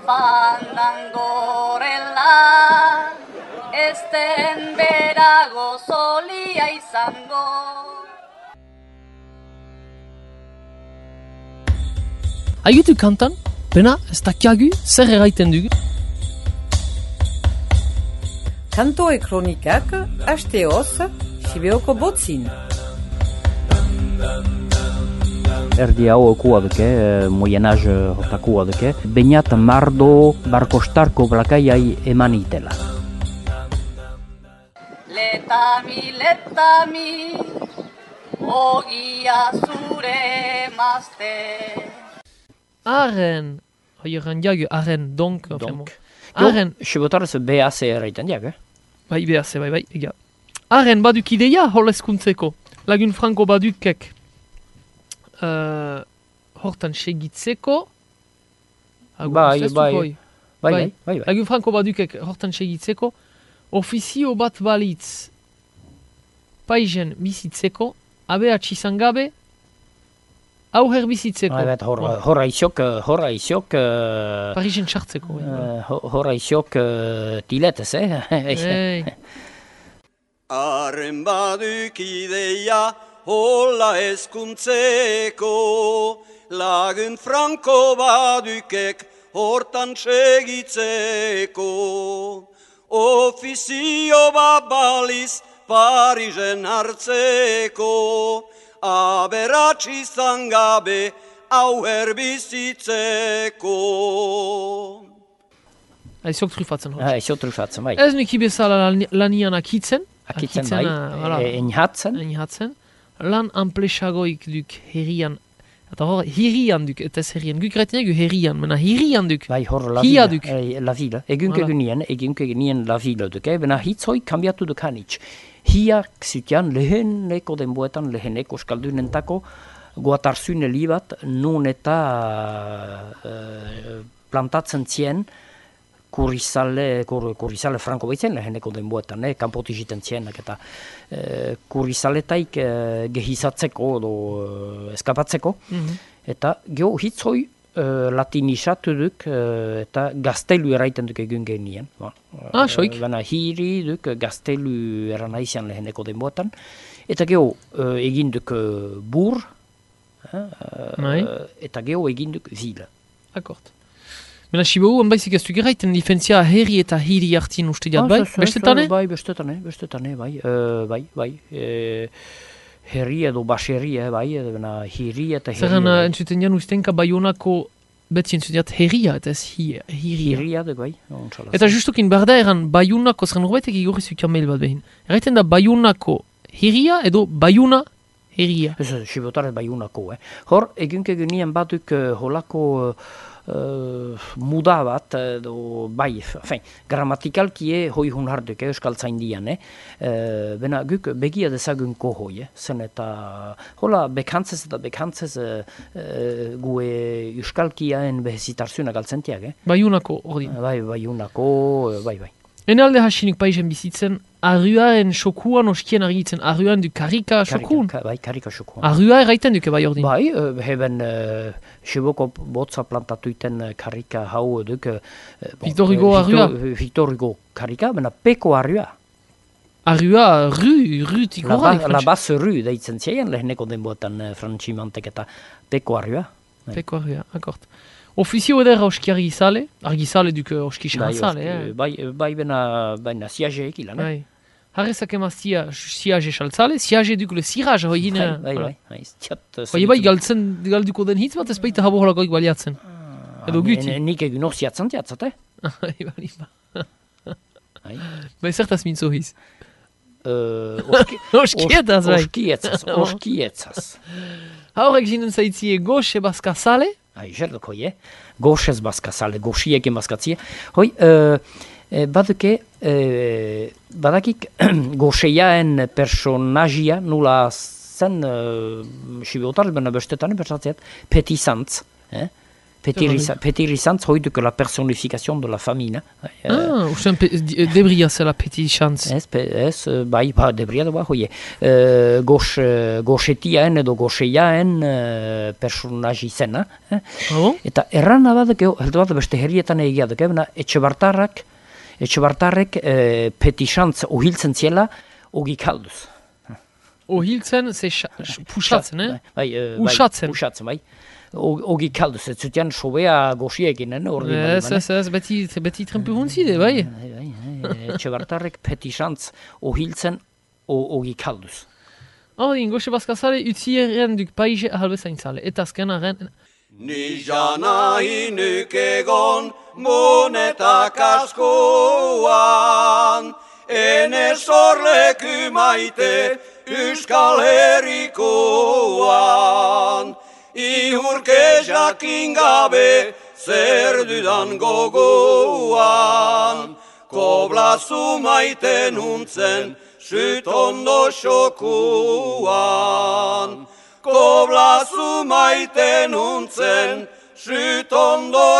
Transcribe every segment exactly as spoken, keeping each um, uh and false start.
fandangorela, ezten berago zolia izango. Haigetu kantan, bena ez dakiagu zer erraiten dugu. Kantoe kronikak, hasteoz, Sibeoko botzin. Erdi hau okua duke, Moyen Âge hortakua duke, bainat mardo barkostarko blakaiai eman itela. Letami, letami, ogia zure mazte. Arren, hoieran jagu, arren, donk. Donk. Arren, Sibotarez B A C erraiten diak, eh? bai, behar ze, bai, bai, ega. Arren baduk ideia holeskuntzeko, lagun franko badukek uh, hortan segitzeko. Agur, Bai, ustezu, bai. koi? Bai, bai, bai, bai. Lagun franko badukek hortan segitzeko, ofizio bat balitz paizen bizitzeko, abeatx izan gabe, aurrer bizitzeko. Bai, bat, horra, horra isok, horra isok, uh, Parisen txartzeko. bai, bai. uh, horra isok uh, tiletez, eh? Ei. Arren baduk ideia hola ezkuntzeko, lagun franko badukek hortan segitzeko. Ofizio babaliz Parisen hartzeko, aberatx izan gabe auher bizitzeko. Aizok trufatzen hori. Ah, isok trufatzen, bai. Ez nuki bezala lan- lanian akitzen. Akitzen, bai. voilà. E, Enhatzen. Enhatzen. Lan anplesagoik duk herrian. Eta hor, hirian duk, eta ez herrian. Guk retenek gu herrian, mena hirian duk. Bai, hor la Hia ville. duk. Eh, la ville. Egunke Voilà. genien, egunke genien la ville duk, eh? Bena hitzoi kambiatu duk hanitz. Hiak zutian leheneko denboetan, leheneko euskaldunentako, goatarzune libat, nun eta uh, plantatzen zien, kurrizale, kur, kurrizale franko baitzen leheneko denboetan, eh? Kanpoti jiten zienak eta uh, kurrizaletaik uh, gehizatzeko edo uh, eskapatzeko. Mhm. Eta geho hitzoi uh, latinisatu duk uh, eta gaztelu eraiten duk egun genien. Ba, Ah, soik. Baina hiri duk gaztelu eran aizian leheneko denboetan. Eta geho uh, egin duk uh, bur, uh, Bai. eta geho egin duk zile. Akort. Mena Sibau, baizik ez duk erraiten diferentzia herri eta hiri hartien uste diat, bai? Bestetane? Bai, bestetane, bestetane, bai, uh, bai, bai. Uh, herri edo baserri, eh, bai, baina hiri eta herri. Zerren bai. uh, entzuten jan ustenka Baionako betzi entzuten diat herria eta ez hi, hiria. Hiria duk, bai. ontsalaz. Eta justukin berda eran Baionako, zerren horbaitek igorri zukia mail bat behin. Erraiten da Baionako hiria edo Baiona herria. Ez, ez, Sibotarez Baiunako, eh. Hor, egunke genien batuk uh, holako uh, uh, muda bat, edo, bai, fein, grammatikalkie hoi hun harduk, eh, euskal zaindian, eh. Uh, bena guk begia dezagun kohoi, eh. Zen eta, hola, bekantzez eta bekantzez uh, uh, gue euskalkiaen behezitarzuna galtzentiak, eh. Baionako hori. Bai, Baiunako, uh, bai, bai. Ene alde hasinik paisen bizitzen, arruaren xokuan oskien argitzen, arruan du karika xokun. Karika, bai, karika xokun. Arrua erraiten duke bai ordin. Bai, uh, heben uh, Siboko botza plantatuiten uh, karika hau duk... Uh, bon, Victor Hugo uh, arrua. Victor, Victor Hugo karika, bena peko arrua. Arrua, ru, ru tiko La, horrenik. ba, la basse ru deitzen ziren leheneko denboetan uh, frantximantek eta peko arrua. Peko arrua, akort. Ofizio eder oski argizale, argizale duk oski Bai, xarazale, oski- eh? bai, bai, bena, baina siaje ekilan, eh? Bai. Harrezak emaztia siaje xaltzale, siaje duk le siraj hoi hine. Bai, bai, bai, ez txat... uh, Hoi bai galtzen, galduko den hitz bat ez baita habo holakoik baliatzen. Edo guti. Ah, Nik egin hor ziatzen tiatzat, eh? Bai, bai, bai. Bai. Bai, zertaz mintzo hiz. Uh, oski, Oskietaz, bai. Oskietzaz, oskietzaz. Haurek jinen zaitzie goxe bazkazale, Ai, jerdoko, eh? Goxez bazkazale, goxiek emazkatzie. Hoi, uh, eh, baduke, uh, badakik goxeiaen personajia nula zen, uh, Sibotarez, baina bestetan, bertzatzeat, petizantz, eh? Pétirisantz, hoiduk la personnification de la famille. Ah, ustean debria zela Pétirisantz. Ez, ez, bai, ba, debria doa, hoie. Gox, goxetiaen edo goxeiaen personaji zena. Ah, bon? Eta erran bat, heldu bat beste herrietan egia duk, bena etxebartarrak, etxebartarrek Pétisantz ohiltzen ziela, ogi kalduz. Ohiltzen, ze pusatzen, eh? Bai, usatzen. Usatzen, bai. Ogi kalduz, ez zutian sobea goxiekin, eh? Ez, ez, ez, beti, beti trempuhuntzide, bai? Etxebartarrek Pétisantz ohiltzen, ogi kalduz. Hori, goxe bazkazale, utzi erren duk paize ahalbezaintzale. Eta azken arren... Ni jana hinuk egon monetak askoan, ene sorleku maite Euskal Herrikoan. Ihurke jakin gabe zer dudan gogoan, koblazu maite nuntzen süt ondo xokuan. Koblazu maite nuntzen süt ondo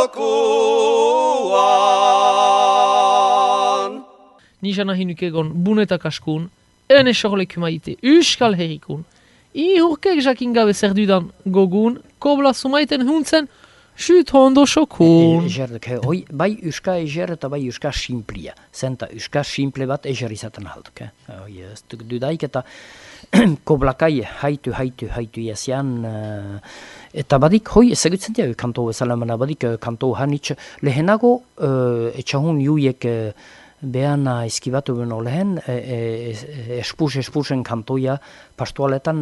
xokuan. Ni jana hinuk egon bunetak askun, ene sorleku maite Euskal Herrikun. Ihurkek jakin gabe zer dudan gogun, koblazu maiten huntzen, süt hondo xokun. Hoi, bai euska eger eta bai euska simplia. Zenta euska simple bat eger izaten halduk. Hoi, ez duk dudaik eta koblakai haitu, haitu, haitu jazian. Eta badik, hoi, ezagutzen dira kanto ezalamana, badik kanto hanitz lehenago etxahun juiek behana izkibatu beno lehen, espuz, espuzen kantoia pastualetan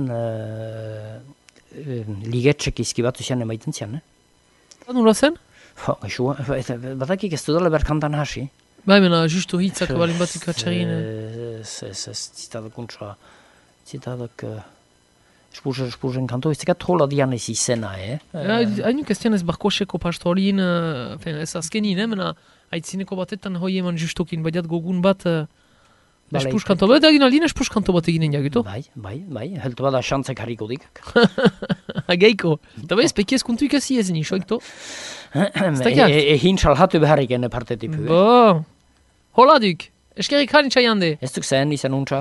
ligetxek izkibatu zian emaiten zian, eh? Nula zen? Batakik ez dudala berkantan hasi. Bai, mena, justu hitzak balin batik atxarien. Ez, ez, ez, zitadak untsa, zitadak espuz, espuzen kanto, ez zekat hola dian ez izena, eh? Hainuk ez dian ez barkoseko pastualin, ez azkenin, eh, mena, aitzineko batetan hoi eman justokin, badiat gogun bat espuz kanto bat, egin aldin espuz kanto bat eginen jagutu. Bai, bai, bai, heltu bada xantzek harriko dikak. Ageiko. Eta bai, spekiez kuntu ikasi ezen isoikto. Egin salhatu beharrik ene partetipu. Bo, hola duk, eskerik harin txaiande. Ez duk zen, izan untsa.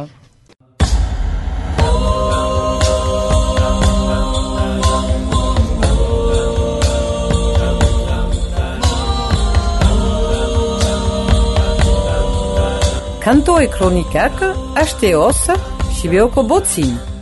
Kanto e kronikak, hasteoz, Sibeoko botzin.